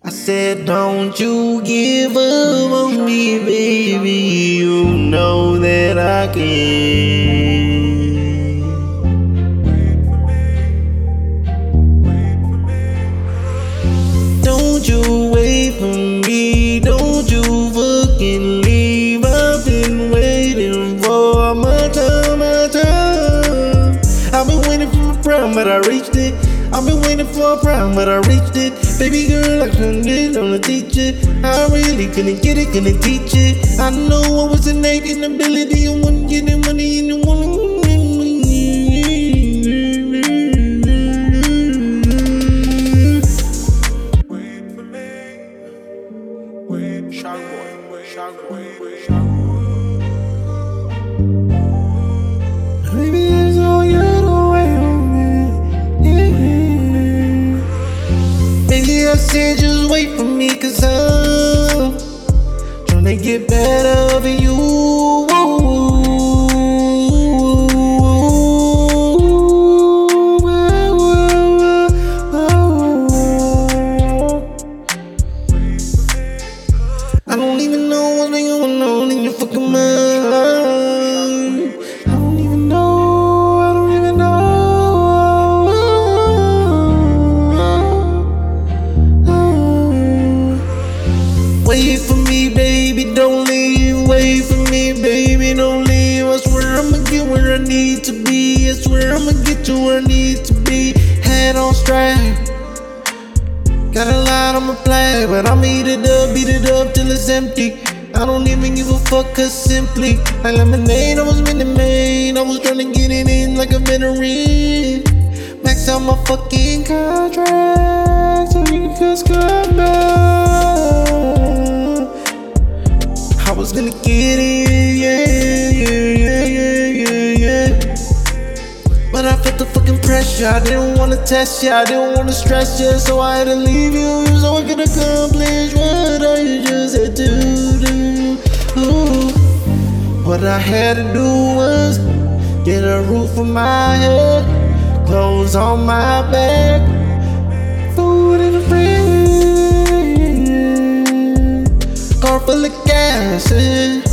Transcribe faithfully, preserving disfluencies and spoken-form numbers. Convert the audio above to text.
I said, don't you give up on me, baby. You know that I can. Don't you wait for me. Don't you fucking leave. I've been waiting for my time, my time. I've been waiting for my prime, but I reached it. I've been waiting for a prime, but I reached it. Baby girl, I couldn't get on the teacher. I really couldn't get it, couldn't teach it. I know I was innate inability. I wasn't getting money and you wanna. Wait for me. Wait, Shark Boy, Shark Boy, Shark Boy. Baby, it's all you the way on me. Yeah. Baby, I said just wait for me, cause I'm tryna get better for you. I don't even know what's been going on in your fucking mind. I don't even know, I don't even know. Wait for me, baby, don't leave. Wait for me, baby, don't leave. I swear I'ma get where I need to be. I swear I'ma get to where I need to be. Head on straight. Got a lot on my plate, but I'ma eat it up, beat it up till it's empty. I don't even give a fuck, cause simply like lemonade, I was meant to made. I was tryna get it in like a veteran. Max out my fucking contract so you can just come back. I was gonna get it, yeah, yeah, yeah, yeah, yeah, yeah. But I felt the fucking pressure. I didn't wanna test you, I didn't wanna stress you, so I had to leave you so I could accomplish what I just had to do. Ooh. What I had to do was get a roof on my head, clothes on my back, food in the fridge, car full of gas.